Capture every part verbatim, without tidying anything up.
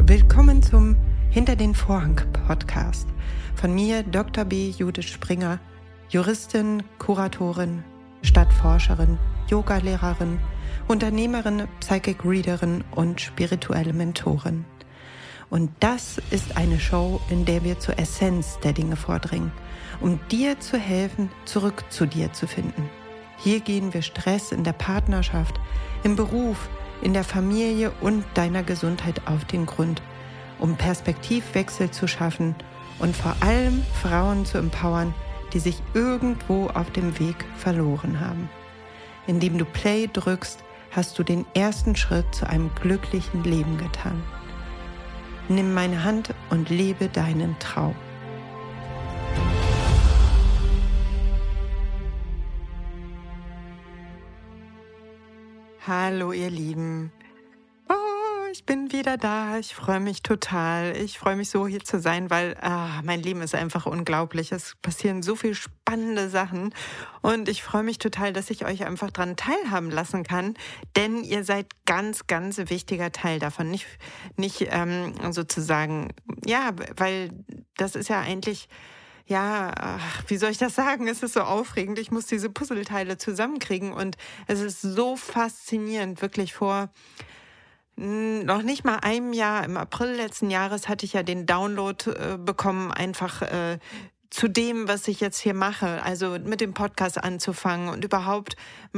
Willkommen zum Hinter den Vorhang Podcast von mir, Doktor B. Judith Springer, Juristin, Kuratorin, Stadtforscherin, Yogalehrerin, Unternehmerin, Psychic Readerin und spirituelle Mentorin. Und das ist eine Show, in der wir zur Essenz der Dinge vordringen, um dir zu helfen, zurück zu dir zu finden. Hier gehen wir Stress in der Partnerschaft, im Beruf, in der Familie und deiner Gesundheit auf den Grund, um Perspektivwechsel zu schaffen und vor allem Frauen zu empowern, die sich irgendwo auf dem Weg verloren haben. Indem du Play drückst, hast du den ersten Schritt zu einem glücklichen Leben getan. Nimm meine Hand und lebe deinen Traum. Hallo ihr Lieben, oh, ich bin wieder da, ich freue mich total, ich freue mich so hier zu sein, weil ah, mein Leben ist einfach unglaublich, es passieren so viele spannende Sachen und ich freue mich total, dass ich euch einfach dran teilhaben lassen kann, denn ihr seid ganz, ganz wichtiger Teil davon, nicht, nicht ähm, sozusagen, ja, weil das ist ja eigentlich... Ja, ach, wie soll ich das sagen? Es ist so aufregend. Ich muss diese Puzzleteile zusammenkriegen und es ist so faszinierend. Wirklich vor mh, noch nicht mal einem Jahr, im April letzten Jahres, hatte ich ja den Download äh, bekommen, einfach äh, zu dem, was ich jetzt hier mache. Also mit dem Podcast anzufangen und überhaupt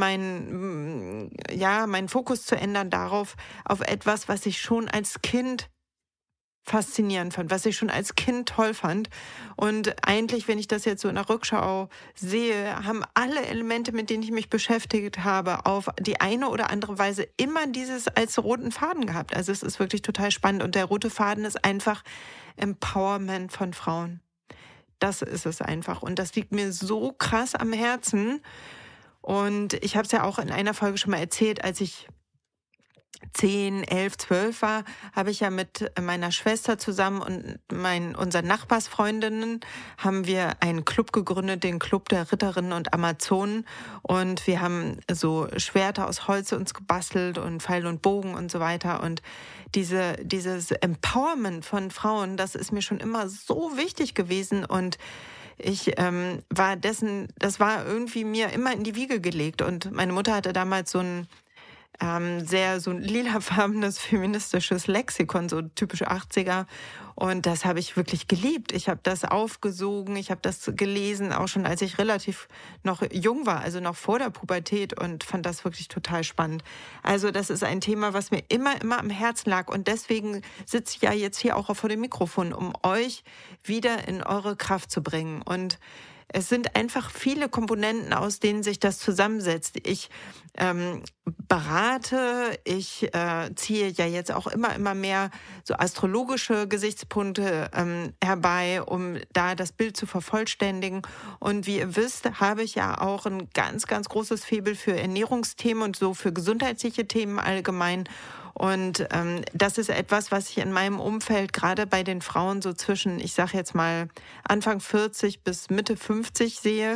mein, mh, ja, meinen Fokus zu ändern darauf, auf etwas, was ich schon als Kind faszinierend fand, was ich schon als Kind toll fand. Und eigentlich, wenn ich das jetzt so in der Rückschau sehe, haben alle Elemente, mit denen ich mich beschäftigt habe, auf die eine oder andere Weise immer dieses als roten Faden gehabt. Also es ist wirklich total spannend. Und der rote Faden ist einfach Empowerment von Frauen. Das ist es einfach. Und das liegt mir so krass am Herzen. Und ich habe es ja auch in einer Folge schon mal erzählt, als ich zehn, elf, zwölf war, habe ich ja mit meiner Schwester zusammen und mein, unseren Nachbarsfreundinnen haben wir einen Club gegründet, den Club der Ritterinnen und Amazonen. Und wir haben so Schwerter aus Holz uns gebastelt und Pfeil und Bogen und so weiter. Und diese, dieses Empowerment von Frauen, das ist mir schon immer so wichtig gewesen. Und ich ähm, war dessen, das war irgendwie mir immer in die Wiege gelegt. Und meine Mutter hatte damals so ein Ähm, sehr so ein lilafarbenes feministisches Lexikon, so typische achtziger. Und das habe ich wirklich geliebt. Ich habe das aufgesogen, ich habe das gelesen, auch schon als ich relativ noch jung war, also noch vor der Pubertät und fand das wirklich total spannend. Also das ist ein Thema, was mir immer, immer am Herzen lag. Und deswegen sitze ich ja jetzt hier auch vor dem Mikrofon, um euch wieder in eure Kraft zu bringen. Und es sind einfach viele Komponenten, aus denen sich das zusammensetzt. Ich ähm, berate, ich äh, ziehe ja jetzt auch immer, immer mehr so astrologische Gesichtspunkte ähm, herbei, um da das Bild zu vervollständigen. Und wie ihr wisst, habe ich ja auch ein ganz, ganz großes Faible für Ernährungsthemen und so für gesundheitliche Themen allgemein. Und ähm, das ist etwas, was ich in meinem Umfeld, gerade bei den Frauen so zwischen, ich sage jetzt mal Anfang vierzig bis Mitte fünfzig sehe,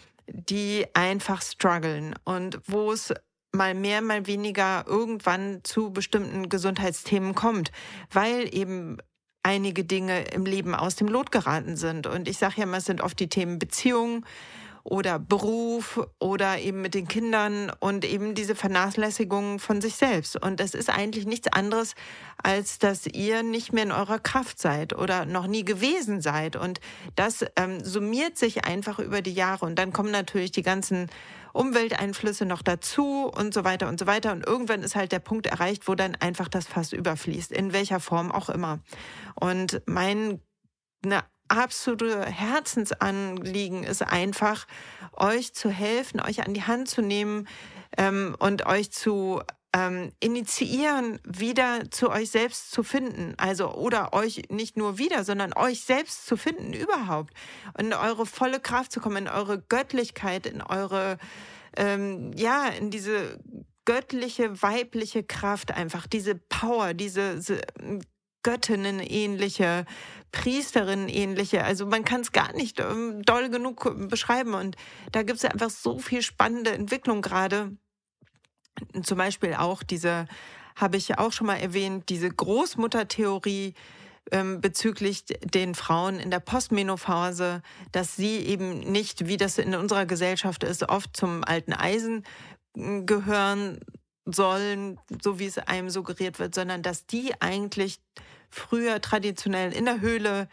die einfach strugglen und wo es mal mehr, mal weniger irgendwann zu bestimmten Gesundheitsthemen kommt, weil eben einige Dinge im Leben aus dem Lot geraten sind. Und ich sage ja immer, es sind oft die Themen Beziehung oder Beruf oder eben mit den Kindern und eben diese Vernachlässigung von sich selbst. Und das ist eigentlich nichts anderes, als dass ihr nicht mehr in eurer Kraft seid oder noch nie gewesen seid. Und das ähm, summiert sich einfach über die Jahre. Und dann kommen natürlich die ganzen Umwelteinflüsse noch dazu und so weiter und so weiter. Und irgendwann ist halt der Punkt erreicht, wo dann einfach das Fass überfließt, in welcher Form auch immer. Und mein eine absolute Herzensanliegen ist einfach, euch zu helfen, euch an die Hand zu nehmen ähm, und euch zu ähm, initiieren, wieder zu euch selbst zu finden. Also oder euch nicht nur wieder, sondern euch selbst zu finden überhaupt. Und in eure volle Kraft zu kommen, in eure Göttlichkeit, in eure, ähm, ja, in diese göttliche, weibliche Kraft einfach, diese Power, diese, diese Göttinnen-ähnliche, Priesterinnen-ähnliche. Also man kann es gar nicht ähm, doll genug beschreiben. Und da gibt es einfach so viel spannende Entwicklung gerade. Zum Beispiel auch diese habe ich ja auch schon mal erwähnt, diese Großmuttertheorie ähm, bezüglich den Frauen in der Postmenopause, dass sie eben nicht, wie das in unserer Gesellschaft ist, oft zum alten Eisen m, gehören sollen, so wie es einem suggeriert wird, sondern dass die eigentlich früher traditionell in der Höhle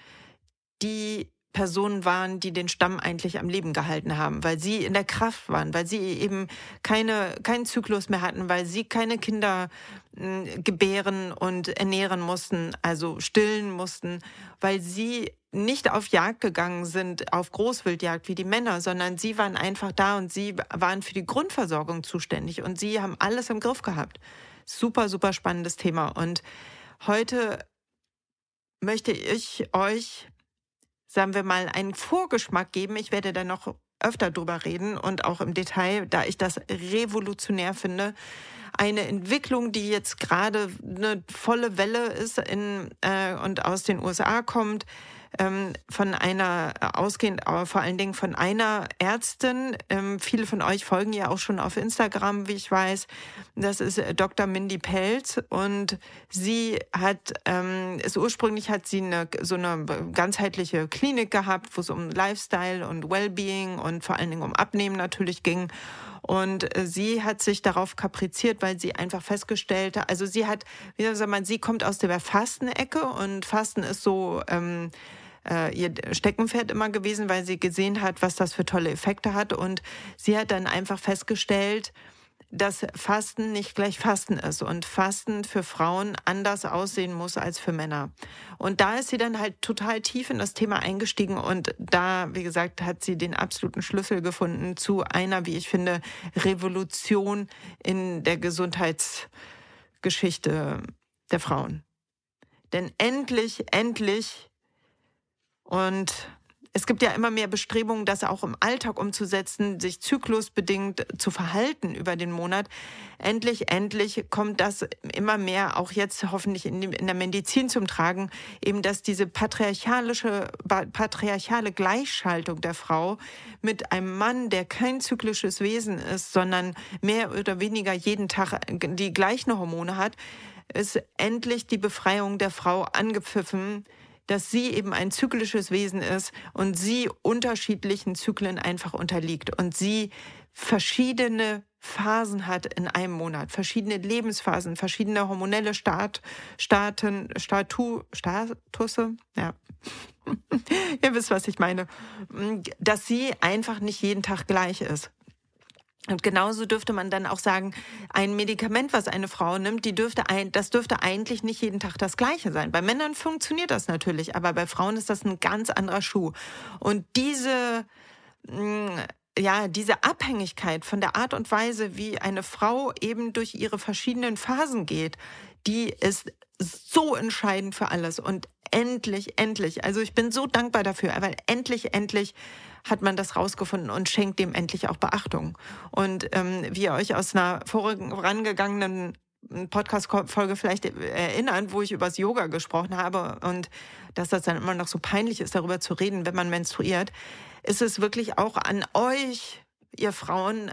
die Personen waren, die den Stamm eigentlich am Leben gehalten haben, weil sie in der Kraft waren, weil sie eben keine, keinen Zyklus mehr hatten, weil sie keine Kinder mh, gebären und ernähren mussten, also stillen mussten, weil sie nicht auf Jagd gegangen sind, auf Großwildjagd wie die Männer, sondern sie waren einfach da und sie waren für die Grundversorgung zuständig und sie haben alles im Griff gehabt. Super, super spannendes Thema. Und heute möchte ich euch, sagen wir mal, einen Vorgeschmack geben. Ich werde da noch öfter drüber reden und auch im Detail, da ich das revolutionär finde. Eine Entwicklung, die jetzt gerade eine volle Welle ist in, äh, und aus den U S A kommt, ähm, von einer, äh, ausgehend, aber vor allen Dingen von einer Ärztin. Ähm, viele von euch folgen ja auch schon auf Instagram, wie ich weiß. Das ist äh, Doktor Mindy Pelz und sie hat, ähm, ist ursprünglich hat sie eine, so eine ganzheitliche Klinik gehabt, wo es um Lifestyle und Wellbeing und vor allen Dingen um Abnehmen natürlich ging. Und äh, sie hat sich darauf kapriziert, weil sie einfach festgestellt hat, also sie hat, wie soll man, sie kommt aus der Fastenecke und Fasten ist so ähm, äh, ihr Steckenpferd immer gewesen, weil sie gesehen hat, was das für tolle Effekte hat. Und sie hat dann einfach festgestellt, dass Fasten nicht gleich Fasten ist und Fasten für Frauen anders aussehen muss als für Männer. Und da ist sie dann halt total tief in das Thema eingestiegen und da, wie gesagt, hat sie den absoluten Schlüssel gefunden zu einer, wie ich finde, Revolution in der Gesundheitsgeschichte der Frauen. Denn endlich, endlich und es gibt ja immer mehr Bestrebungen, das auch im Alltag umzusetzen, sich zyklusbedingt zu verhalten über den Monat. Endlich, endlich kommt das immer mehr auch jetzt hoffentlich in, in der Medizin zum Tragen, eben dass diese patriarchalische, patriarchale Gleichschaltung der Frau mit einem Mann, der kein zyklisches Wesen ist, sondern mehr oder weniger jeden Tag die gleichen Hormone hat, ist endlich die Befreiung der Frau angepfiffen, dass sie eben ein zyklisches Wesen ist und sie unterschiedlichen Zyklen einfach unterliegt und sie verschiedene Phasen hat in einem Monat, verschiedene Lebensphasen, verschiedene hormonelle Start, Starten, Statu, Statusse, ja. Ihr wisst, was ich meine, dass sie einfach nicht jeden Tag gleich ist. Und genauso dürfte man dann auch sagen, ein Medikament, was eine Frau nimmt, die dürfte ein, das dürfte eigentlich nicht jeden Tag das Gleiche sein. Bei Männern funktioniert das natürlich, aber bei Frauen ist das ein ganz anderer Schuh. Und diese, ja, diese Abhängigkeit von der Art und Weise, wie eine Frau eben durch ihre verschiedenen Phasen geht, die ist so entscheidend für alles. Und endlich, endlich, also ich bin so dankbar dafür, weil endlich, endlich hat man das rausgefunden und schenkt dem endlich auch Beachtung. Und ähm, wie ihr euch aus einer vorangegangenen Podcast-Folge vielleicht erinnern, wo ich über das Yoga gesprochen habe und dass das dann immer noch so peinlich ist, darüber zu reden, wenn man menstruiert, ist es wirklich auch an euch, ihr Frauen,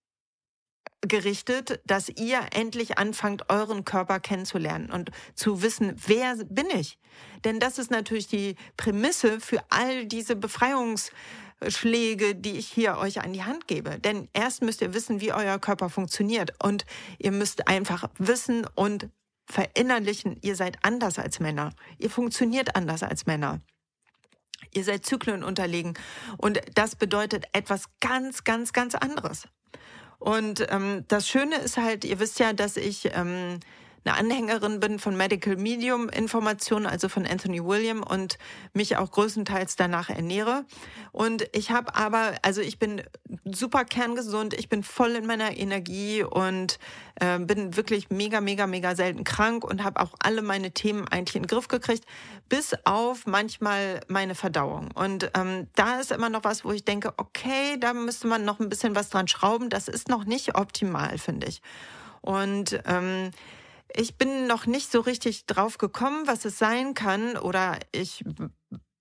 gerichtet, dass ihr endlich anfangt, euren Körper kennenzulernen und zu wissen, wer bin ich? Denn das ist natürlich die Prämisse für all diese Befreiungsschläge, die ich hier euch an die Hand gebe. Denn erst müsst ihr wissen, wie euer Körper funktioniert und ihr müsst einfach wissen und verinnerlichen, ihr seid anders als Männer. Ihr funktioniert anders als Männer. Ihr seid Zyklen unterlegen und das bedeutet etwas ganz, ganz, ganz anderes. Und ähm, das Schöne ist halt, ihr wisst ja, dass ich ähm, eine Anhängerin bin von Medical Medium Informationen, also von Anthony William und mich auch größtenteils danach ernähre. Und ich habe aber, also ich bin super kerngesund, ich bin voll in meiner Energie und äh, bin wirklich mega, mega, mega selten krank und habe auch alle meine Themen eigentlich in den Griff gekriegt, bis auf manchmal meine Verdauung. Und ähm, da ist immer noch was, wo ich denke, okay, da müsste man noch ein bisschen was dran schrauben. Das ist noch nicht optimal, finde ich. Und ähm, ich bin noch nicht so richtig drauf gekommen, was es sein kann, oder ich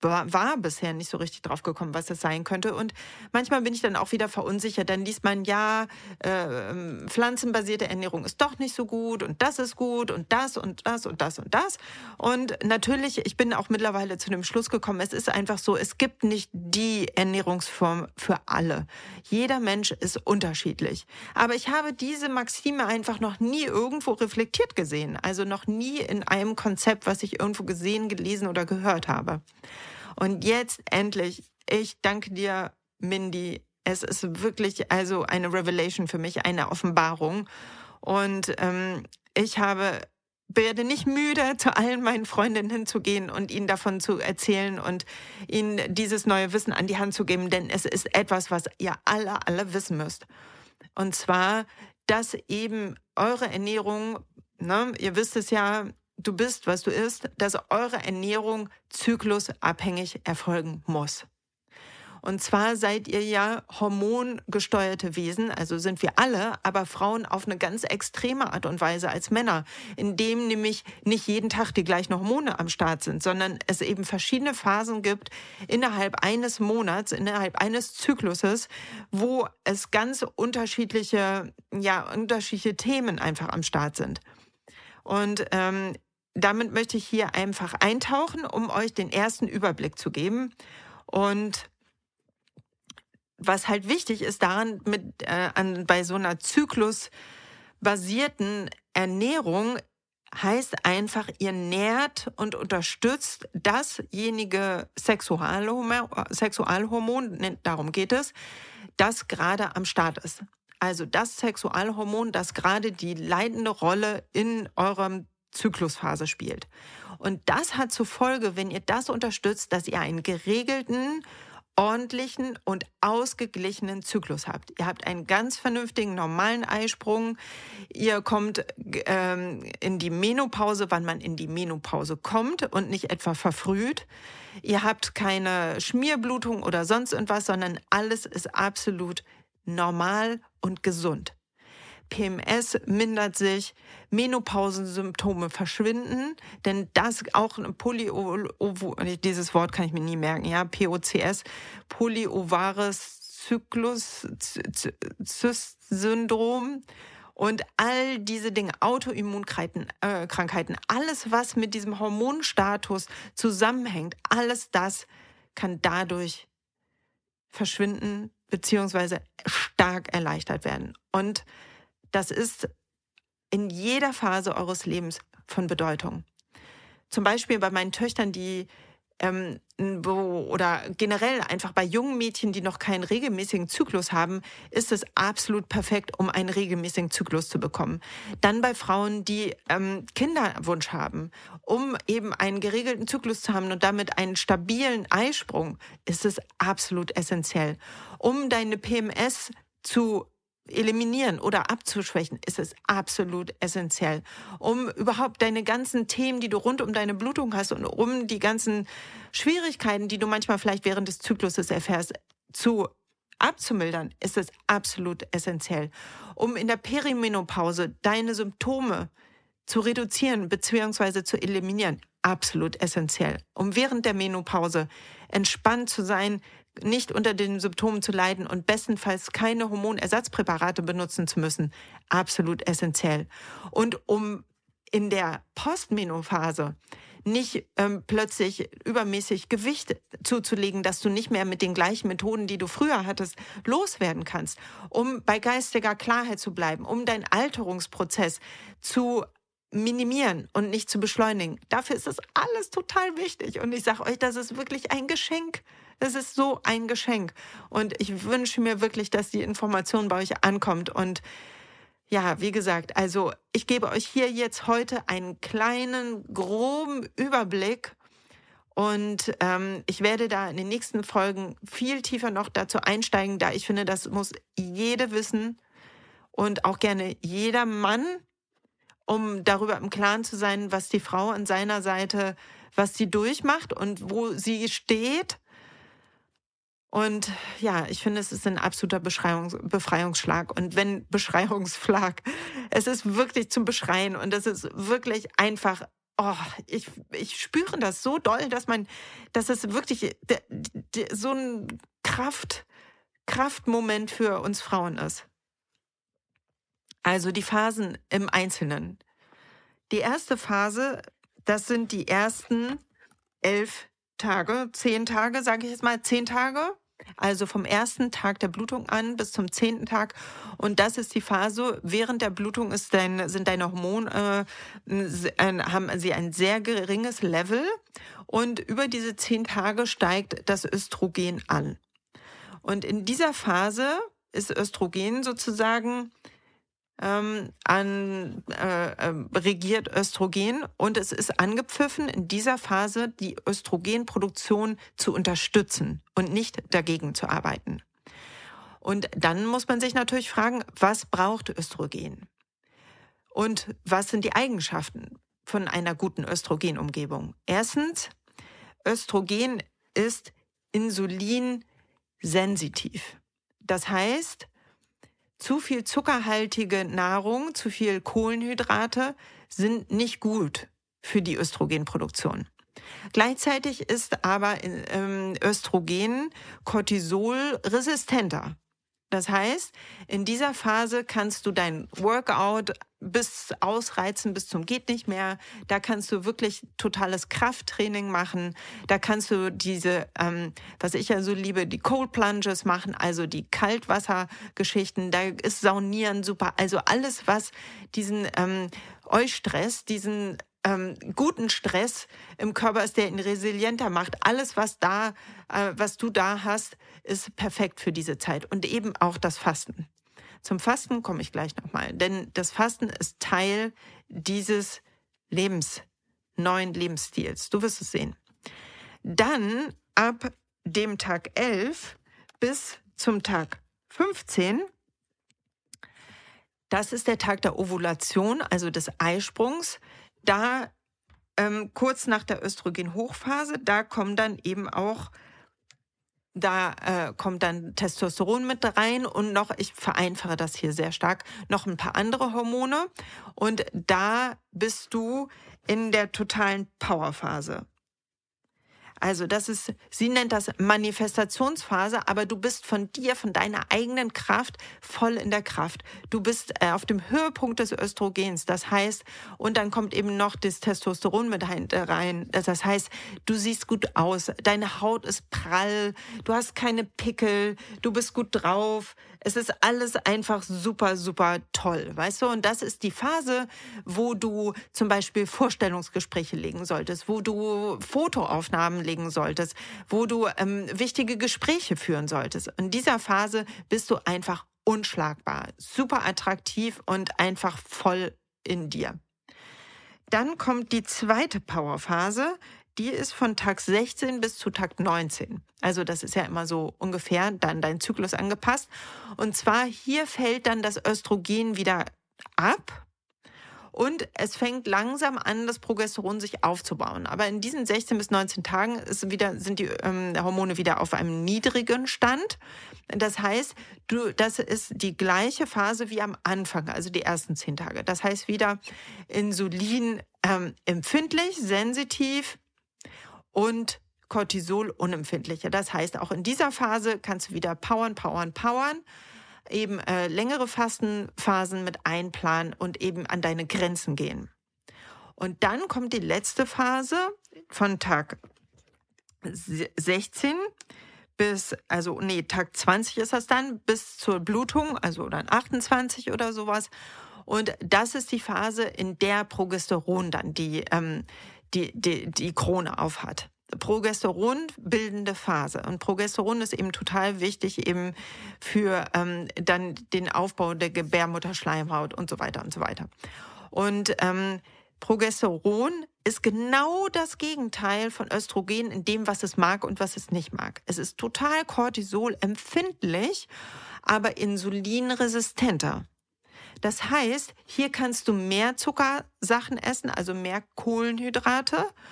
war, war bisher nicht so richtig drauf gekommen, was das sein könnte. Und manchmal bin ich dann auch wieder verunsichert. Dann liest man, ja, äh, ähm, pflanzenbasierte Ernährung ist doch nicht so gut und das ist gut und das und das und das und das. Und natürlich, ich bin auch mittlerweile zu dem Schluss gekommen, es ist einfach so, es gibt nicht die Ernährungsform für alle. Jeder Mensch ist unterschiedlich. Aber ich habe diese Maxime einfach noch nie irgendwo reflektiert gesehen. Also noch nie in einem Konzept, was ich irgendwo gesehen, gelesen oder gehört habe. Und jetzt endlich, ich danke dir, Mindy. Es ist wirklich also eine Revelation für mich, eine Offenbarung. Und ähm, ich habe werde nicht müde, zu allen meinen Freundinnen hinzugehen und ihnen davon zu erzählen und ihnen dieses neue Wissen an die Hand zu geben, denn es ist etwas, was ihr alle, alle wissen müsst. Und zwar, dass eben eure Ernährung, ne, ihr wisst es ja, du bist, was du isst, dass eure Ernährung zyklusabhängig erfolgen muss. Und zwar seid ihr ja hormongesteuerte Wesen, also sind wir alle, aber Frauen auf eine ganz extreme Art und Weise als Männer, indem nämlich nicht jeden Tag die gleichen Hormone am Start sind, sondern es eben verschiedene Phasen gibt innerhalb eines Monats, innerhalb eines Zykluses, wo es ganz unterschiedliche, ja, unterschiedliche Themen einfach am Start sind. Und ähm, damit möchte ich hier einfach eintauchen, um euch den ersten Überblick zu geben. Und was halt wichtig ist daran, mit, äh, an, bei so einer zyklusbasierten Ernährung, heißt einfach, ihr nährt und unterstützt dasjenige Sexualhormon, Sexualhormon, darum geht es, das gerade am Start ist. Also das Sexualhormon, das gerade die leitende Rolle in eurem Zyklusphase spielt. Und das hat zur Folge, wenn ihr das unterstützt, dass ihr einen geregelten, ordentlichen und ausgeglichenen Zyklus habt. Ihr habt einen ganz vernünftigen, normalen Eisprung. Ihr kommt ähm, in die Menopause, wann man in die Menopause kommt und nicht etwa verfrüht. Ihr habt keine Schmierblutung oder sonst irgendwas, sondern alles ist absolut normal und gesund. P M S mindert sich, Menopausensymptome verschwinden, denn das auch ein Polyo, dieses Wort kann ich mir nie merken, ja, P O C S, Polyovares Zyklus Syndrom und all diese Dinge, Autoimmunkrankheiten, äh, Krankheiten, alles, was mit diesem Hormonstatus zusammenhängt, alles das kann dadurch verschwinden beziehungsweise stark erleichtert werden. Und das ist in jeder Phase eures Lebens von Bedeutung. Zum Beispiel bei meinen Töchtern, die ähm, wo, oder generell einfach bei jungen Mädchen, die noch keinen regelmäßigen Zyklus haben, ist es absolut perfekt, um einen regelmäßigen Zyklus zu bekommen. Dann bei Frauen, die ähm, Kinderwunsch haben, um eben einen geregelten Zyklus zu haben und damit einen stabilen Eisprung, ist es absolut essentiell. Um deine P M S zu eliminieren oder abzuschwächen, ist es absolut essentiell. Um überhaupt deine ganzen Themen, die du rund um deine Blutung hast und um die ganzen Schwierigkeiten, die du manchmal vielleicht während des Zykluses erfährst, zu abzumildern, ist es absolut essentiell. Um in der Perimenopause deine Symptome zu reduzieren bzw. zu eliminieren, absolut essentiell. Um während der Menopause entspannt zu sein, nicht unter den Symptomen zu leiden und bestenfalls keine Hormonersatzpräparate benutzen zu müssen, absolut essentiell. Und um in der Postmenophase nicht ähm, plötzlich übermäßig Gewicht zuzulegen, dass du nicht mehr mit den gleichen Methoden, die du früher hattest, loswerden kannst, um bei geistiger Klarheit zu bleiben, um deinen Alterungsprozess zu minimieren und nicht zu beschleunigen. Dafür ist das alles total wichtig. Und ich sage euch, das ist wirklich ein Geschenk. Das ist so ein Geschenk. Und ich wünsche mir wirklich, dass die Information bei euch ankommt. Und ja, wie gesagt, also ich gebe euch hier jetzt heute einen kleinen, groben Überblick. Und ähm, ich werde da in den nächsten Folgen viel tiefer noch dazu einsteigen, da ich finde, das muss jede wissen und auch gerne jeder Mann, um darüber im Klaren zu sein, was die Frau an seiner Seite, was sie durchmacht und wo sie steht. Und ja, ich finde, es ist ein absoluter Befreiungs- Befreiungsschlag. Und wenn Befreiungsschlag, es ist wirklich zum Beschreien und es ist wirklich einfach oh, ich ich spüre das so doll, dass man dass es wirklich d d so 'n Kraft Kraftmoment für uns Frauen ist. Also, die Phasen im Einzelnen. Die erste Phase, das sind die ersten elf Tage, zehn Tage, sage ich jetzt mal, zehn Tage. Also, vom ersten Tag der Blutung an bis zum zehnten Tag. Und das ist die Phase, während der Blutung ist dein sind deine Hormone, äh, n s äh, haben sie ein sehr geringes Level und über diese zehn Tage steigt das Östrogen an. Und in dieser Phase ist Östrogen sozusagen ähm, an äh, ähm, regiert Östrogen und es ist angepfiffen, in dieser Phase die Östrogenproduktion zu unterstützen und nicht dagegen zu arbeiten. Und dann muss man sich natürlich fragen, was braucht Östrogen? Und was sind die Eigenschaften von einer guten Östrogenumgebung? Erstens, Östrogen ist insulinsensitiv. Das heißt, zu viel zuckerhaltige Nahrung, zu viel Kohlenhydrate sind nicht gut für die Östrogenproduktion. Gleichzeitig ist aber ähm, Östrogen Cortisol resistenter. Das heißt, in dieser Phase kannst du dein Workout bis ausreizen, bis zum geht nicht mehr. Da kannst du wirklich totales Krafttraining machen. Da kannst du diese, ähm, was ich ja so liebe, die Cold Plunges machen, also die Kaltwassergeschichten. Da ist Saunieren super. Also alles, was diesen ähm, Eustress, diesen ähm, guten Stress im Körper ist, der ihn resilienter macht. Alles, was da, äh, was du da hast, ist perfekt für diese Zeit. Und eben auch das Fasten. Zum Fasten komme ich gleich nochmal, denn das Fasten ist Teil dieses Lebens, neuen Lebensstils. Du wirst es sehen. Dann ab dem Tag elf bis zum Tag fünfzehn, das ist der Tag der Ovulation, also des Eisprungs. Da ähm, kurz nach der Östrogenhochphase, da kommen dann eben auch Da äh, kommt dann Testosteron mit rein und noch, ich vereinfache das hier sehr stark, noch ein paar andere Hormone. Und da bist du in der totalen Powerphase. Also das ist, sie nennt das Manifestationsphase, aber du bist von dir, von deiner eigenen Kraft voll in der Kraft. Du bist äh, auf dem Höhepunkt des Östrogens. Das heißt, und dann kommt eben noch das Testosteron mit rein. Das heißt, du siehst gut aus, deine Haut ist prall, du hast keine Pickel, du bist gut drauf. Es ist alles einfach super, super toll, weißt du? Und das ist die Phase, wo du zum Beispiel Vorstellungsgespräche legen solltest, wo du Fotoaufnahmen legen solltest, wo du ähm, wichtige Gespräche führen solltest. In dieser Phase bist du einfach unschlagbar, super attraktiv und einfach voll in dir. Dann kommt die zweite Powerphase. Die ist von Tag sechzehn bis zu Tag neunzehn. Also das ist ja immer so ungefähr dann dein Zyklus angepasst. Und zwar hier fällt dann das Östrogen wieder ab. Und es fängt langsam an, das Progesteron sich aufzubauen. Aber in diesen sechzehn bis neunzehn Tagen ist wieder, sind die ähm, Hormone wieder auf einem niedrigen Stand. Das heißt, du, das ist die gleiche Phase wie am Anfang, also die ersten zehn Tage. Das heißt wieder Insulin ähm, empfindlich, sensitiv und Cortisol unempfindlicher. Das heißt, auch in dieser Phase kannst du wieder powern, powern, powern. Eben äh, längere Fastenphasen mit einplanen und eben an deine Grenzen gehen. Und dann kommt die letzte Phase von Tag sechzehn bis, also nee, Tag zwanzig ist das dann, bis zur Blutung, also dann achtundzwanzig oder sowas. Und das ist die Phase, in der Progesteron dann die, ähm, die, die, die Krone aufhat. Progesteron bildende Phase. Und Progesteron ist eben total wichtig eben für ähm, dann den Aufbau der Gebärmutterschleimhaut und so weiter und so weiter. Und ähm, Progesteron ist genau das Gegenteil von Östrogen in dem, was es mag und was es nicht mag. Es ist total cortisolempfindlich, aber insulinresistenter. Das heißt, hier kannst du mehr Zuckersachen essen, also mehr Kohlenhydrate.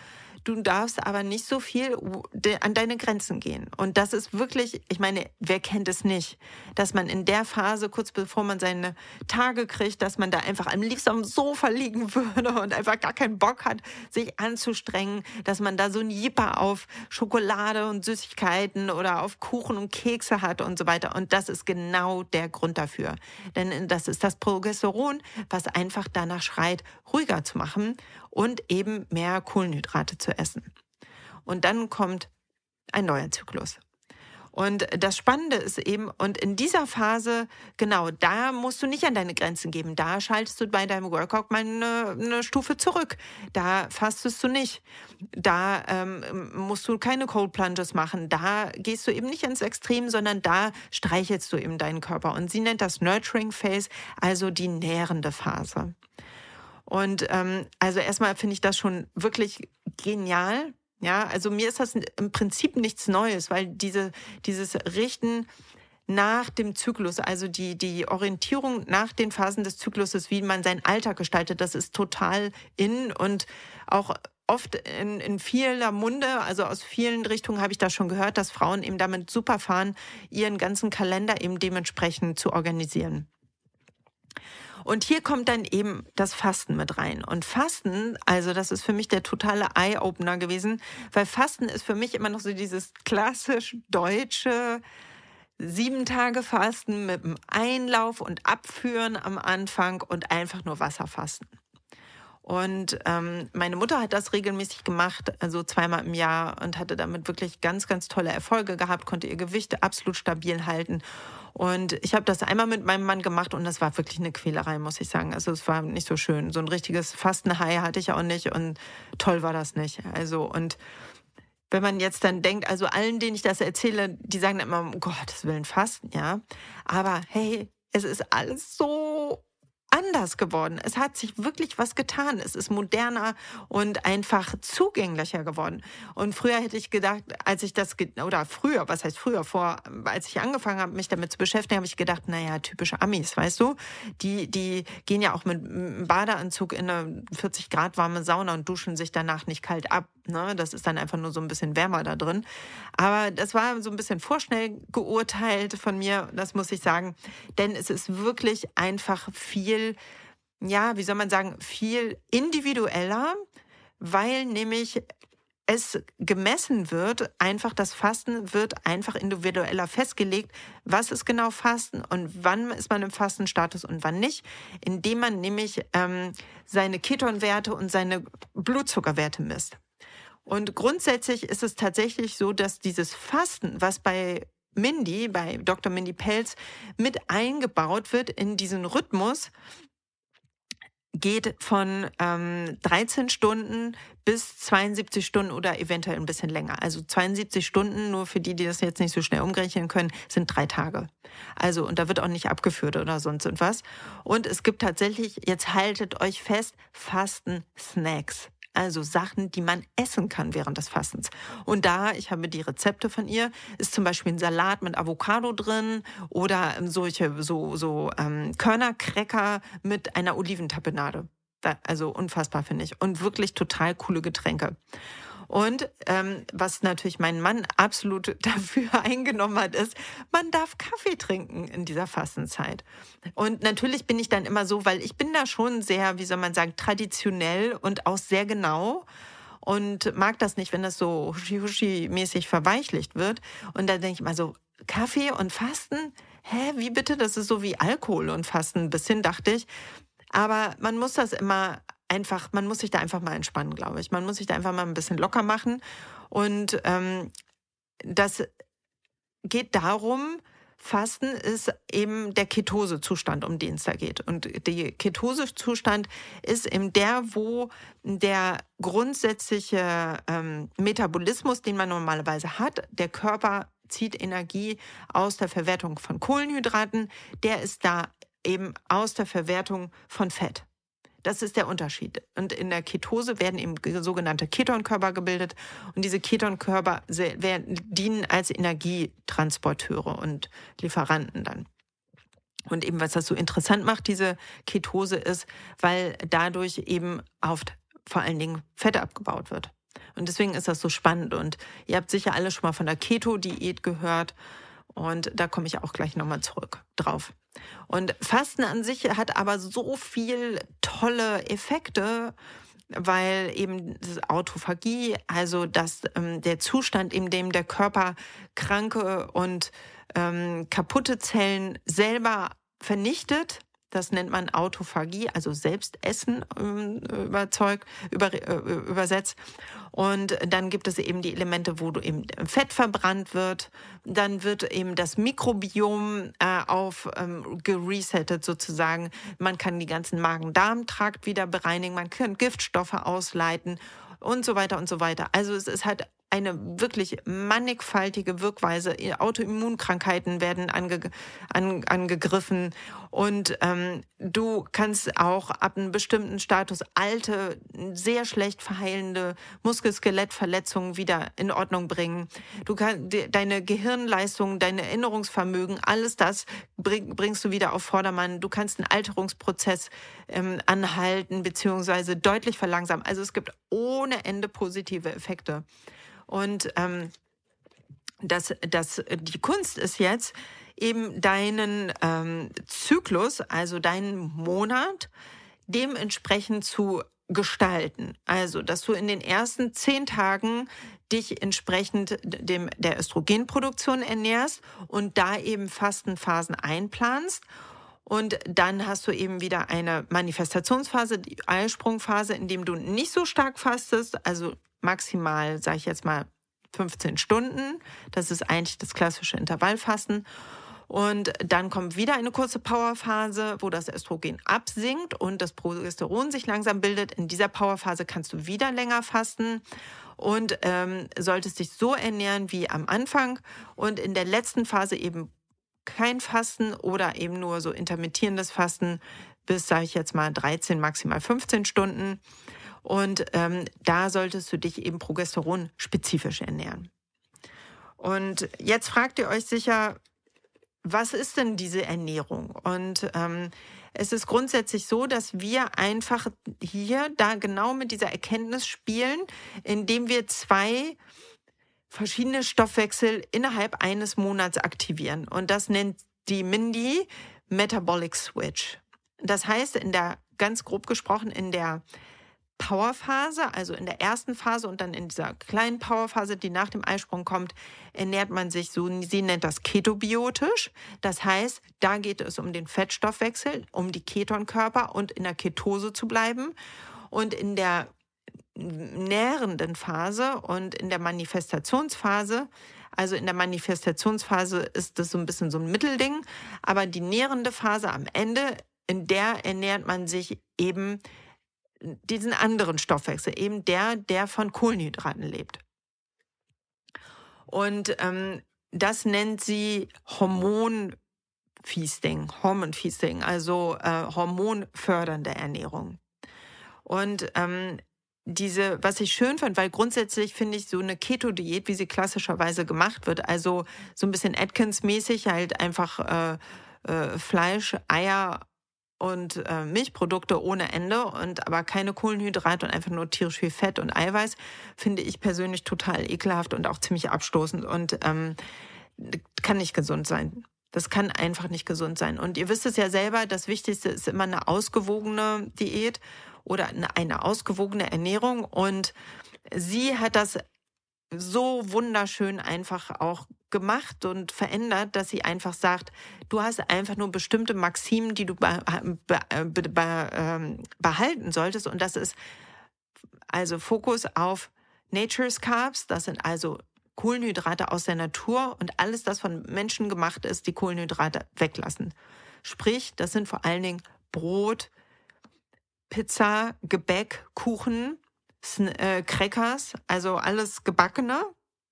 Du darfst aber nicht so viel u- de- an deine Grenzen gehen. Und das ist wirklich, ich meine, wer kennt es nicht, dass man in der Phase, kurz bevor man seine Tage kriegt, dass man da einfach am liebsten am Sofa liegen würde und einfach gar keinen Bock hat, sich anzustrengen, dass man da so ein Jipper auf Schokolade und Süßigkeiten oder auf Kuchen und Kekse hat und so weiter. Und das ist genau der Grund dafür. Denn das ist das Progesteron, was einfach danach schreit, ruhiger zu machen und eben mehr Kohlenhydrate zu essen. Und dann kommt ein neuer Zyklus. Und das Spannende ist eben, und in dieser Phase, genau, da musst du nicht an deine Grenzen geben. Da schaltest du bei deinem Workout mal eine, eine Stufe zurück. Da fastest du nicht. Da ähm, musst du keine Cold Plunges machen. Da gehst du eben nicht ins Extrem, sondern da streichelst du eben deinen Körper. Und sie nennt das Nurturing Phase, also die nährende Phase. Und ähm, also erstmal finde ich das schon wirklich genial. Ja, also mir ist das im Prinzip nichts Neues, weil diese, dieses Richten nach dem Zyklus, also die, die Orientierung nach den Phasen des Zykluses, wie man seinen Alltag gestaltet, das ist total in und auch oft in, in vieler Munde, also aus vielen Richtungen habe ich das schon gehört, dass Frauen eben damit super fahren, ihren ganzen Kalender eben dementsprechend zu organisieren. Und hier kommt dann eben das Fasten mit rein. Und Fasten, also das ist für mich der totale Eye-Opener gewesen, weil Fasten ist für mich immer noch so dieses klassisch deutsche sieben Tage Fasten mit dem Einlauf und Abführen am Anfang und einfach nur Wasserfasten. Und ähm, meine Mutter hat das regelmäßig gemacht, also zweimal im Jahr und hatte damit wirklich ganz, ganz tolle Erfolge gehabt, konnte ihr Gewicht absolut stabil halten. Und ich habe das einmal mit meinem Mann gemacht und das war wirklich eine Quälerei, muss ich sagen. Also es war nicht so schön. So ein richtiges Fastenhai hatte ich auch nicht und toll war das nicht. Also und wenn man jetzt dann denkt, also allen, denen ich das erzähle, die sagen dann immer, um Gottes Willen Fasten, ja. Aber hey, es ist alles so anders geworden. Es hat sich wirklich was getan. Es ist moderner und einfach zugänglicher geworden. Und früher hätte ich gedacht, als ich das, ge- oder früher, was heißt früher, vor, als ich angefangen habe, mich damit zu beschäftigen, habe ich gedacht, naja, typische Amis, weißt du? Die, die gehen ja auch mit einem Badeanzug in eine vierzig Grad warme Sauna und duschen sich danach nicht kalt ab. Ne? Das ist dann einfach nur so ein bisschen wärmer da drin. Aber das war so ein bisschen vorschnell geurteilt von mir, das muss ich sagen. Denn es ist wirklich einfach viel, ja, wie soll man sagen, viel individueller, weil nämlich es gemessen wird, einfach das Fasten wird einfach individueller festgelegt, was ist genau Fasten und wann ist man im Fastenstatus und wann nicht, indem man nämlich ähm, seine Ketonwerte und seine Blutzuckerwerte misst. Und grundsätzlich ist es tatsächlich so, dass dieses Fasten, was bei Mindy, bei Doktor Mindy Pelz, mit eingebaut wird in diesen Rhythmus, geht von ähm, dreizehn Stunden bis zweiundsiebzig Stunden oder eventuell ein bisschen länger. Also zweiundsiebzig Stunden, nur für die, die das jetzt nicht so schnell umrechnen können, sind drei Tage. Also, und da wird auch nicht abgeführt oder sonst irgendwas. Und es gibt tatsächlich, jetzt haltet euch fest, Fasten-Snacks. Also Sachen, die man essen kann während des Fastens. Und da, ich habe die Rezepte von ihr, ist zum Beispiel ein Salat mit Avocado drin oder solche so, so ähm, Körnercracker mit einer Oliventapenade. Da, also unfassbar, finde ich. Und wirklich total coole Getränke. Und ähm, was natürlich mein Mann absolut dafür eingenommen hat, ist, man darf Kaffee trinken in dieser Fastenzeit. Und natürlich bin ich dann immer so, weil ich bin da schon sehr, wie soll man sagen, traditionell und auch sehr genau und mag das nicht, wenn das so huschi-huschi-mäßig verweichlicht wird. Und dann denke ich mal so, Kaffee und Fasten? Hä, wie bitte? Das ist so wie Alkohol und Fasten. Ein bisschen, dachte ich. Aber man muss das immer einfach, man muss sich da einfach mal entspannen, glaube ich. Man muss sich da einfach mal ein bisschen locker machen. Und ähm, das geht darum, Fasten ist eben der Ketosezustand, um den es da geht. Und der Ketosezustand ist eben der, wo der grundsätzliche ähm, Metabolismus, den man normalerweise hat, der Körper zieht Energie aus der Verwertung von Kohlenhydraten, der ist da eben aus der Verwertung von Fett. Das ist der Unterschied. Und in der Ketose werden eben sogenannte Ketonkörper gebildet. Und diese Ketonkörper werden, dienen als Energietransporteure und Lieferanten dann. Und eben, was das so interessant macht, diese Ketose ist, weil dadurch eben oft vor allen Dingen Fett abgebaut wird. Und deswegen ist das so spannend. Und ihr habt sicher alle schon mal von der Keto-Diät gehört. Und da komme ich auch gleich nochmal zurück drauf. Und Fasten an sich hat aber so viel tolle Effekte, weil eben das Autophagie, also dass ähm, der Zustand, in dem der Körper kranke und ähm, kaputte Zellen selber vernichtet, das nennt man Autophagie, also Selbstessen ähm, überzeugt, über, äh, übersetzt. Und dann gibt es eben die Elemente, wo du eben Fett verbrannt wird. Dann wird eben das Mikrobiom äh, auf ähm, geresettet sozusagen. Man kann die ganzen Magen-Darm-Trakt wieder bereinigen. Man kann Giftstoffe ausleiten und so weiter und so weiter. Also es ist halt eine wirklich mannigfaltige Wirkweise. Autoimmunkrankheiten werden ange, an, angegriffen und ähm, du kannst auch ab einem bestimmten Status alte, sehr schlecht verheilende Muskel-Skelett-Verletzungen wieder in Ordnung bringen. Du kannst deine Gehirnleistung, dein Erinnerungsvermögen, alles das bring, bringst du wieder auf Vordermann. Du kannst einen Alterungsprozess ähm, anhalten beziehungsweise deutlich verlangsamen. Also es gibt ohne Ende positive Effekte. Und ähm, das, das, die Kunst ist jetzt eben deinen ähm, Zyklus, also deinen Monat, dementsprechend zu gestalten. Also, dass du in den ersten zehn Tagen dich entsprechend dem, der Östrogenproduktion ernährst und da eben Fastenphasen einplanst. Und dann hast du eben wieder eine Manifestationsphase, die Eisprungphase, in dem du nicht so stark fastest, also maximal, sage ich jetzt mal, fünfzehn Stunden. Das ist eigentlich das klassische Intervallfasten. Und dann kommt wieder eine kurze Powerphase, wo das Östrogen absinkt und das Progesteron sich langsam bildet. In dieser Powerphase kannst du wieder länger fasten und ähm, solltest dich so ernähren wie am Anfang. Und in der letzten Phase eben kein Fasten oder eben nur so intermittierendes Fasten bis, sage ich jetzt mal, dreizehn, maximal fünfzehn Stunden. Und ähm, da solltest du dich eben progesteronspezifisch ernähren. Und jetzt fragt ihr euch sicher, was ist denn diese Ernährung? Und ähm, es ist grundsätzlich so, dass wir einfach hier da genau mit dieser Erkenntnis spielen, indem wir zwei verschiedene Stoffwechsel innerhalb eines Monats aktivieren. Und das nennt die Mindy Metabolic Switch. Das heißt, in der, ganz grob gesprochen, in der Powerphase, also in der ersten Phase und dann in dieser kleinen Powerphase, die nach dem Eisprung kommt, ernährt man sich so, sie nennt das ketobiotisch. Das heißt, da geht es um den Fettstoffwechsel, um die Ketonkörper und in der Ketose zu bleiben. Und in der nährenden Phase und in der Manifestationsphase, also in der Manifestationsphase ist das so ein bisschen so ein Mittelding, aber die nährende Phase am Ende, in der ernährt man sich eben diesen anderen Stoffwechsel, eben der, der von Kohlenhydraten lebt. Und ähm, das nennt sie Hormonfeasting, Hormonfeasting, also äh, hormonfördernde Ernährung. Und ähm, diese, was ich schön fand, weil grundsätzlich finde ich so eine Keto-Diät, wie sie klassischerweise gemacht wird, also so ein bisschen Atkins-mäßig, halt einfach äh, äh, Fleisch, Eier und äh, Milchprodukte ohne Ende und aber keine Kohlenhydrate und einfach nur tierisch viel Fett und Eiweiß, finde ich persönlich total ekelhaft und auch ziemlich abstoßend und ähm, kann nicht gesund sein. Das kann einfach nicht gesund sein. Und ihr wisst es ja selber, das Wichtigste ist immer eine ausgewogene Diät oder eine, eine ausgewogene Ernährung. Und sie hat das so wunderschön einfach auch gemacht und verändert, dass sie einfach sagt, du hast einfach nur bestimmte Maximen, die du be- be- be- be- ähm, behalten solltest. Und das ist also Fokus auf Nature's Carbs, das sind also Kohlenhydrate aus der Natur und alles, das von Menschen gemacht ist, die Kohlenhydrate weglassen. Sprich, das sind vor allen Dingen Brot, Pizza, Gebäck, Kuchen, Sn- äh, Crackers, also alles Gebackene.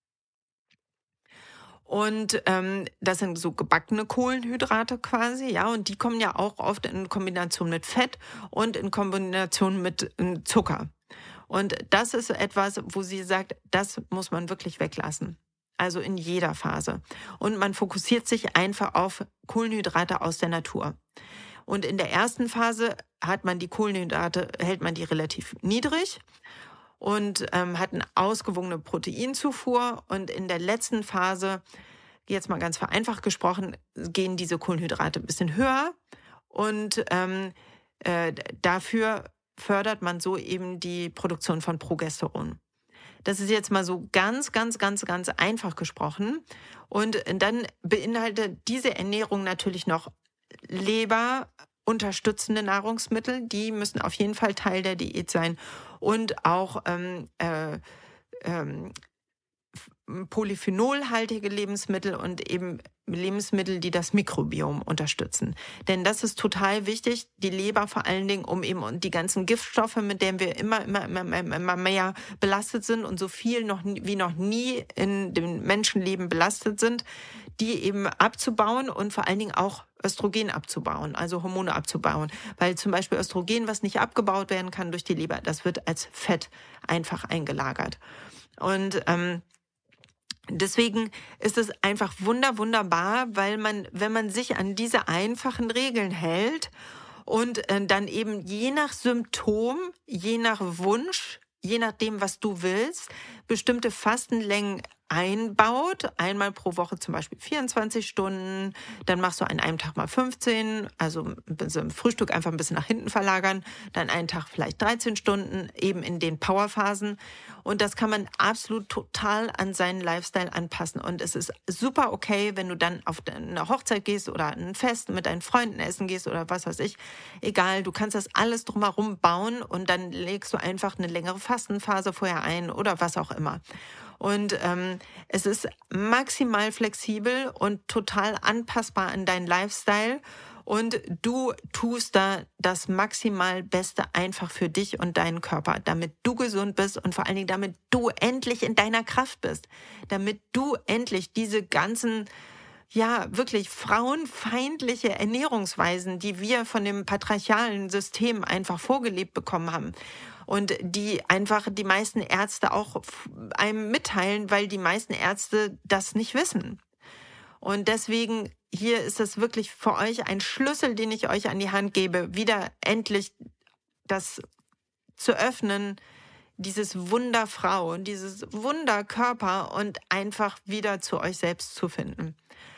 Und ähm, das sind so gebackene Kohlenhydrate quasi, ja, und die kommen ja auch oft in Kombination mit Fett und in Kombination mit äh, Zucker. Und das ist etwas, wo sie sagt, das muss man wirklich weglassen. Also in jeder Phase. Und man fokussiert sich einfach auf Kohlenhydrate aus der Natur. Und in der ersten Phase hat man die Kohlenhydrate, hält man die relativ niedrig. und ähm, hat eine ausgewogene Proteinzufuhr. Und in der letzten Phase, jetzt mal ganz vereinfacht gesprochen, gehen diese Kohlenhydrate ein bisschen höher. Und ähm, äh, dafür fördert man so eben die Produktion von Progesteron. Das ist jetzt mal so ganz, ganz, ganz, ganz einfach gesprochen. Und dann beinhaltet diese Ernährung natürlich noch Leber, unterstützende Nahrungsmittel, die müssen auf jeden Fall Teil der Diät sein. Und auch ähm, äh, ähm, polyphenolhaltige Lebensmittel und eben Lebensmittel, die das Mikrobiom unterstützen. Denn das ist total wichtig, die Leber vor allen Dingen, um eben die ganzen Giftstoffe, mit denen wir immer, immer, immer, immer mehr belastet sind und so viel noch wie noch nie in dem Menschenleben belastet sind, die eben abzubauen und vor allen Dingen auch Östrogen abzubauen, also Hormone abzubauen. Weil zum Beispiel Östrogen, was nicht abgebaut werden kann durch die Leber, das wird als Fett einfach eingelagert. Und ähm, deswegen ist es einfach wunder, wunderbar, weil man, wenn man sich an diese einfachen Regeln hält und äh, dann eben je nach Symptom, je nach Wunsch, je nachdem, was du willst, bestimmte Fastenlängen einbaut. Einmal pro Woche zum Beispiel vierundzwanzig Stunden, dann machst du an einem Tag mal fünfzehn, also im Frühstück einfach ein bisschen nach hinten verlagern, dann einen Tag vielleicht dreizehn Stunden, eben in den Powerphasen. Und das kann man absolut total an seinen Lifestyle anpassen. Und es ist super okay, wenn du dann auf eine Hochzeit gehst oder ein Fest mit deinen Freunden essen gehst oder was weiß ich. Egal, du kannst das alles drumherum bauen und dann legst du einfach eine längere Fastenphase vorher ein oder was auch immer. Und ähm, es ist maximal flexibel und total anpassbar an deinen Lifestyle. Und du tust da das maximal Beste einfach für dich und deinen Körper, damit du gesund bist und vor allen Dingen, damit du endlich in deiner Kraft bist. Damit du endlich diese ganzen, ja, wirklich frauenfeindliche Ernährungsweisen, die wir von dem patriarchalen System einfach vorgelebt bekommen haben, und die einfach die meisten Ärzte auch einem mitteilen, weil die meisten Ärzte das nicht wissen. Und deswegen, hier ist es wirklich für euch ein Schlüssel, den ich euch an die Hand gebe, wieder endlich das zu öffnen, dieses Wunderfrau, dieses Wunderkörper und einfach wieder zu euch selbst zu finden.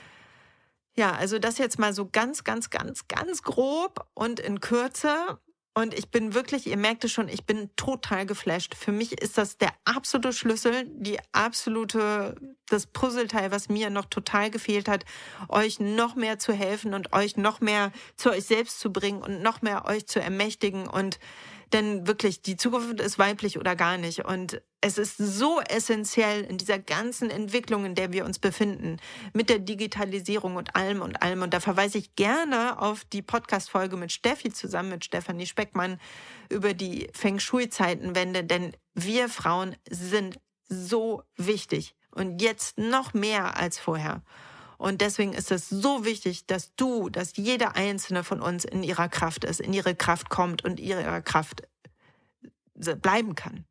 Ja, also das jetzt mal so ganz, ganz, ganz, ganz grob und in Kürze. Und ich bin wirklich, ihr merkt es schon, ich bin total geflasht. Für mich ist das der absolute Schlüssel, die absolute, das Puzzleteil, was mir noch total gefehlt hat, euch noch mehr zu helfen und euch noch mehr zu euch selbst zu bringen und noch mehr euch zu ermächtigen. Und denn wirklich, die Zukunft ist weiblich oder gar nicht. Und es ist so essentiell in dieser ganzen Entwicklung, in der wir uns befinden, mit der Digitalisierung und allem und allem. Und da verweise ich gerne auf die Podcast-Folge mit Steffi zusammen, mit Stefanie Speckmann, über die Feng Shui-Zeitenwende. Denn wir Frauen sind so wichtig und jetzt noch mehr als vorher. Und deswegen ist es so wichtig, dass du, dass jeder einzelne von uns in ihrer Kraft ist, in ihre Kraft kommt und ihrer Kraft bleiben kann.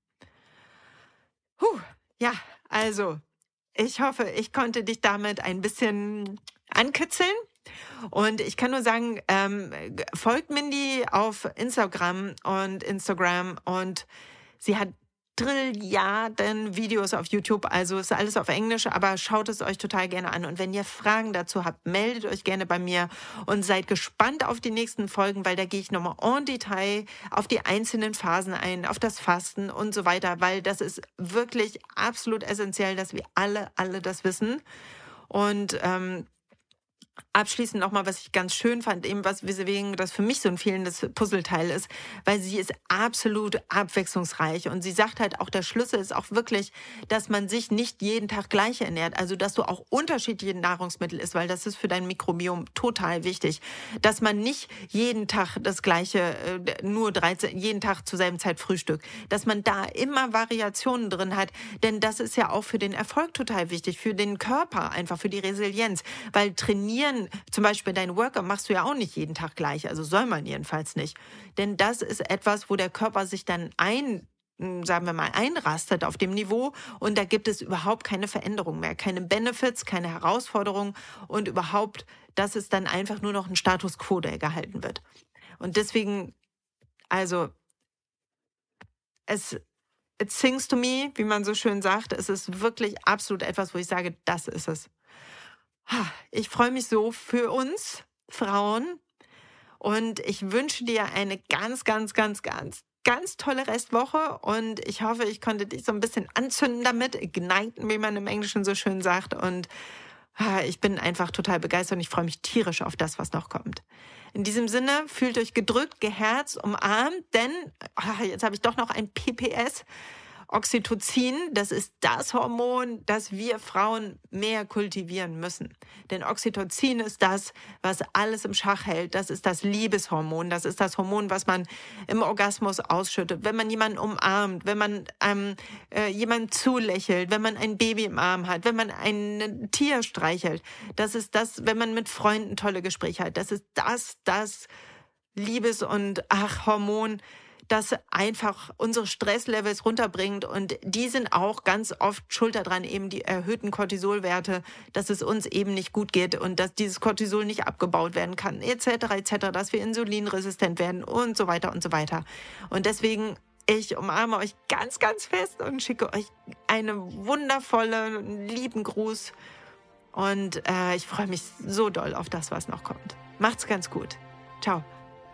Puh, ja, also ich hoffe, ich konnte dich damit ein bisschen ankitzeln. Und ich kann nur sagen, ähm, folgt Mindy auf Instagram und Instagram und sie hat Trilliarden Videos auf YouTube, also ist alles auf Englisch, aber schaut es euch total gerne an. Und wenn ihr Fragen dazu habt, meldet euch gerne bei mir und seid gespannt auf die nächsten Folgen, weil da gehe ich nochmal en Detail auf die einzelnen Phasen ein, auf das Fasten und so weiter, weil das ist wirklich absolut essentiell, dass wir alle, alle das wissen. Und ähm, abschließend nochmal, was ich ganz schön fand, eben was weswegen das für mich so ein fehlendes Puzzleteil ist, weil sie ist absolut abwechslungsreich und sie sagt halt auch, der Schlüssel ist auch wirklich, dass man sich nicht jeden Tag gleich ernährt, also dass du auch unterschiedliche Nahrungsmittel isst, weil das ist für dein Mikrobiom total wichtig, dass man nicht jeden Tag das gleiche, nur dreizehn, jeden Tag zur selben Zeit Frühstück, dass man da immer Variationen drin hat, denn das ist ja auch für den Erfolg total wichtig, für den Körper einfach, für die Resilienz, weil trainieren, zum Beispiel dein Workout machst du ja auch nicht jeden Tag gleich, also soll man jedenfalls nicht. Denn das ist etwas, wo der Körper sich dann ein, sagen wir mal, einrastet auf dem Niveau und da gibt es überhaupt keine Veränderung mehr, keine Benefits, keine Herausforderungen und überhaupt, das ist dann einfach nur noch ein Status quo, der gehalten wird. Und deswegen, also, es it sings to me, wie man so schön sagt. Es ist wirklich absolut etwas, wo ich sage, das ist es. Ich freue mich so für uns Frauen und ich wünsche dir eine ganz, ganz, ganz, ganz, ganz tolle Restwoche und ich hoffe, ich konnte dich so ein bisschen anzünden damit, igniten, wie man im Englischen so schön sagt, und ich bin einfach total begeistert und ich freue mich tierisch auf das, was noch kommt. In diesem Sinne, fühlt euch gedrückt, geherzt, umarmt, denn jetzt habe ich doch noch ein P P S. Oxytocin, das ist das Hormon, das wir Frauen mehr kultivieren müssen. Denn Oxytocin ist das, was alles im Schach hält. Das ist das Liebeshormon. Das ist das Hormon, was man im Orgasmus ausschüttet. Wenn man jemanden umarmt, wenn man ähm, äh, jemanden zulächelt, wenn man ein Baby im Arm hat, wenn man ein Tier streichelt. Das ist das, wenn man mit Freunden tolle Gespräche hat. Das ist das, das Liebes- und ach, Hormon, das einfach unsere Stresslevels runterbringt, und die sind auch ganz oft schuld daran, eben die erhöhten Cortisolwerte, dass es uns eben nicht gut geht und dass dieses Cortisol nicht abgebaut werden kann, et cetera et cetera, dass wir insulinresistent werden und so weiter und so weiter. Und deswegen, ich umarme euch ganz, ganz fest und schicke euch einen wundervollen, lieben Gruß und äh, ich freue mich so doll auf das, was noch kommt. Macht's ganz gut. Ciao.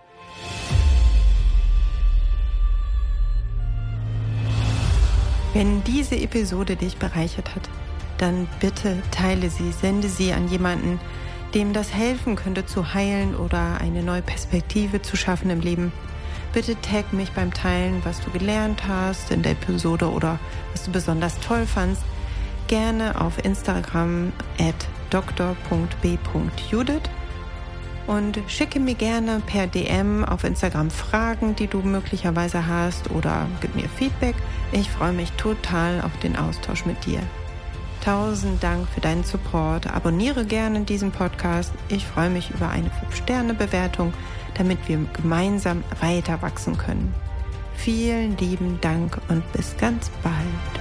Wenn diese Episode dich bereichert hat, dann bitte teile sie, sende sie an jemanden, dem das helfen könnte zu heilen oder eine neue Perspektive zu schaffen im Leben. Bitte tag mich beim Teilen, was du gelernt hast in der Episode oder was du besonders toll fandst. Gerne auf Instagram at d r punkt b punkt judith. Und schicke mir gerne per D M auf Instagram Fragen, die du möglicherweise hast, oder gib mir Feedback. Ich freue mich total auf den Austausch mit dir. Tausend Dank für deinen Support. Abonniere gerne diesen Podcast. Ich freue mich über eine fünf Sterne Bewertung, damit wir gemeinsam weiter wachsen können. Vielen lieben Dank und bis ganz bald.